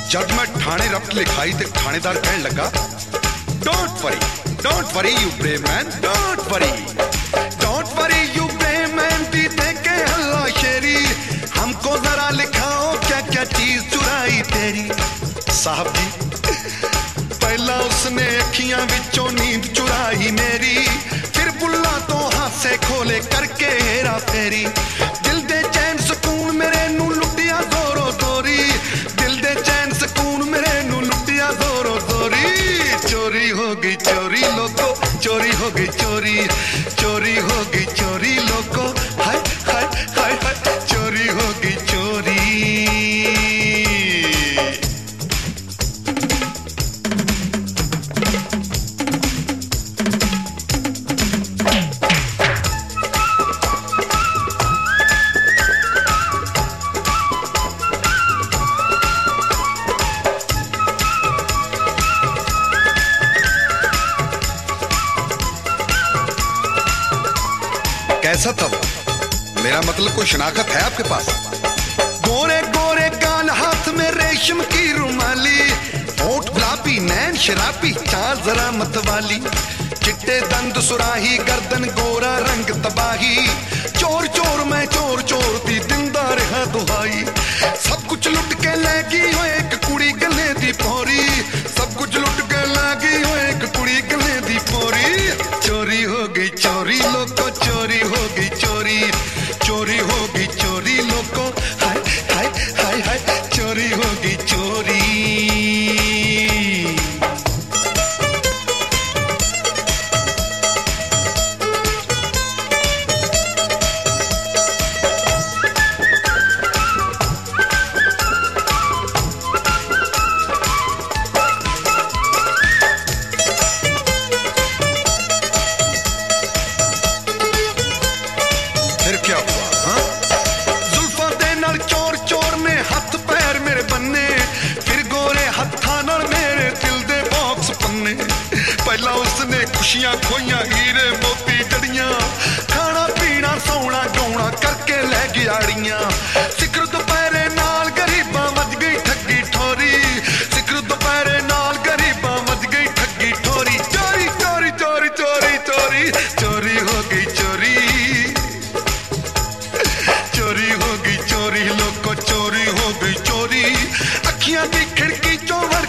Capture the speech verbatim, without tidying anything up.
जब मैं थाने रफ्त लिखाई ते थानेदार कहने लगा, don't worry don't worry you brave man, don't worry don't worry you brave man, दी दे के हल्ला शेरी, हमको जरा लिखाओ क्या क्या चीज चुराई तेरी। साहब जी, पहला उसने अखियां विचों नींद चुराई मेरी, फिर बुल्ला तो हासे खोले करके हेरा फेरी, दिल दे चैन सुकून मेरे नू लुटिया जोरो जोरी, दिल दे चैन सुकून मेरे नू लुटिया जोरो जोरी। चोरी हो गई चोरी लोगो, चोरी हो गई चोरी, चोरी हो गई चोरी लोगो, हाय हाय हाय हाय, चोरी हो गई चोरी। कैसा था वो? मेरा मतलब कोई शनाख्त है आपके पास? गोरे गोरे गाल, हाथ में रेशम की रुमाली, होठ गुलाबी, नैन शराबी, चाल जरा मतवाली, चिट्टे दंद सुराही, गर्दन गोरा रंग तबाही, चोर चोर मैं चोर चोर दी दिंदा रहा दुहाई, सब कुछ लुट के लैगी हो एक कुड़ी गले दी पोरी, सब कुछ लुट के लैगी हो एक कुड़ी गले दी पोरी। चोरी हो गई चोरी लोगो, चोरी हो गई चोरी, चोरी हो गई चोरी लोगो, हाय हाय हाय हाय, चोरी हो गई चोरी। फिर क्या हुआ? हाँ, जुल्फा दे नाल चोर चोर ने हथ पैर मेरे बन्ने, फिर गोरे हत्था नाल मेरे दिल दे बॉक्स पन्ने, पहला उसने खुशियां खोइयां, हीरे मोती जड़ियां, खाना पीना सोना गौना करके ले गियाड़ियां, सिकर दोपहरे नाल गरीबां वज गई ठगी ठोरी, सिकर दोपहरे नाल गरीबां वज गई ठगी ठोरी। चोरी चोरी चोरी चोरी चोरी, चोरी हो गई चोरी, चोरी हो गई चोरी लोगो, चोरी हो गई चोरी, अखियां दी खिड़की चो